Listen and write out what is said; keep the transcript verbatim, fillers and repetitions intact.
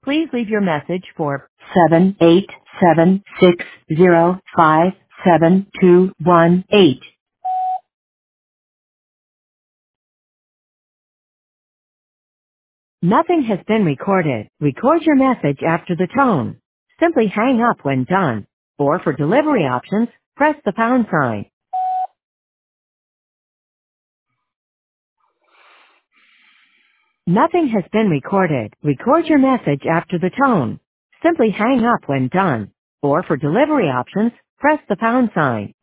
Please leave your message for seven eight seven six zero five seven two one eight. Nothing has been recorded. Record your message after the tone. Simply hang up when done. Or for delivery options, press the pound sign. Nothing has been recorded. Record your message after the tone. Simply hang up when done. Or for delivery options, press the pound sign.